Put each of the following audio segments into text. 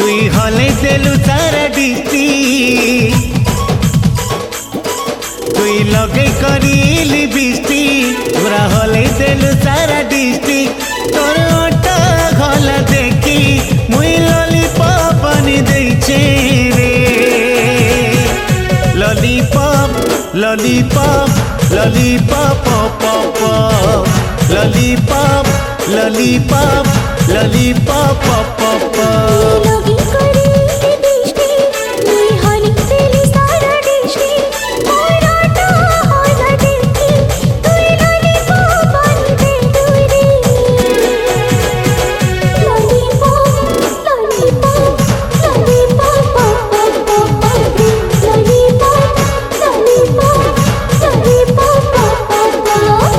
तुई हले देलु सारा डिस्ट्रिक्ट तुई लगे करिली बिस्टी पूरा हले देलु सारा डिस्ट्रिक्ट तोर ओटा गला देखी मुई लॉलीपॉप आनी देइछे रे lollipop lollipop lollipop pop lollipop lollipop lollipop pop लगी करी दिष्टी मुई हनी तेली सारा दिष्टी मोराटा होला देखी तुई लॉलीपॉप आनी दे दूरी lollipop lollipop lollipop pop pop lollipop lollipop lollipop pop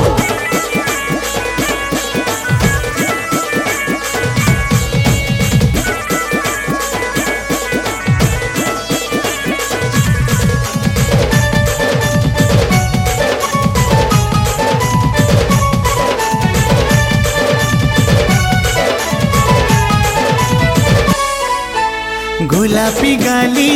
गुलाबी गाली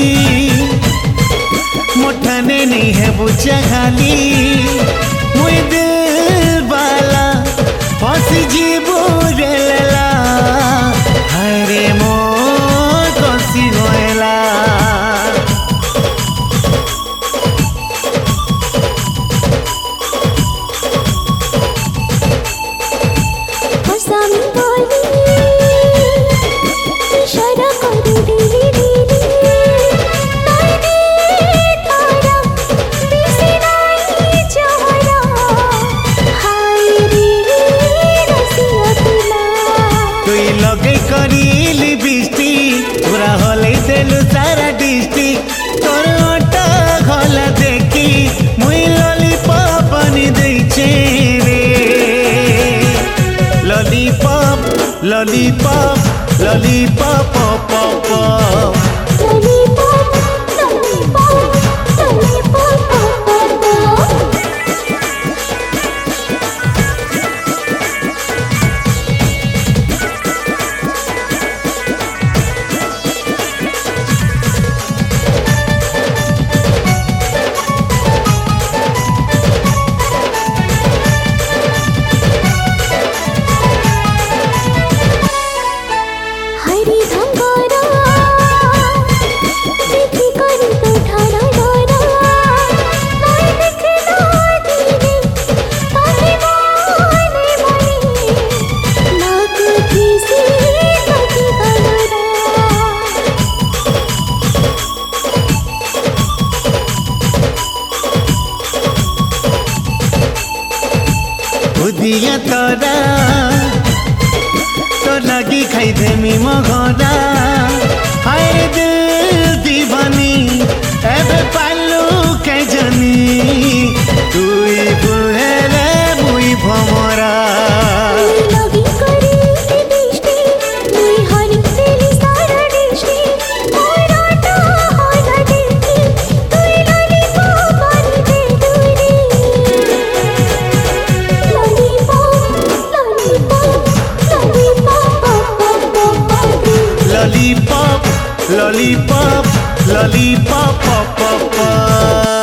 मोठने नहीं है बुचा खाली मुई दिल बाला फसी जीबू रे लला हरे मो कसी होएला हसामी बोली इशारा करू दिली लगे करिली बिस्टी पूरा हले देलु सारा डिस्ट्रिक्ट तोर ओटा गला देखी मुई लॉलीपॉप आनी देइछे रे lollipop lollipop lollipop pop lollipop lollipop lollipop pop हरी धंगारा देखी करी तो ठाड़ा डारा नाई देखना दीने काहे माने मने नाक किसी कटी गलरा बुधिया तोरा तो लगी खाई देमी मघरा हाय दिल दीवानी एबे पालू के जनी तुई बुहेले मुई भमरा लगी करी दिष्टी मुई हनी तेली सारा दिष्टी मोराटा होला देखी तुई लॉलीपॉप आनी दे दूरी lollipop lollipop lollipop lollipop lollipop pop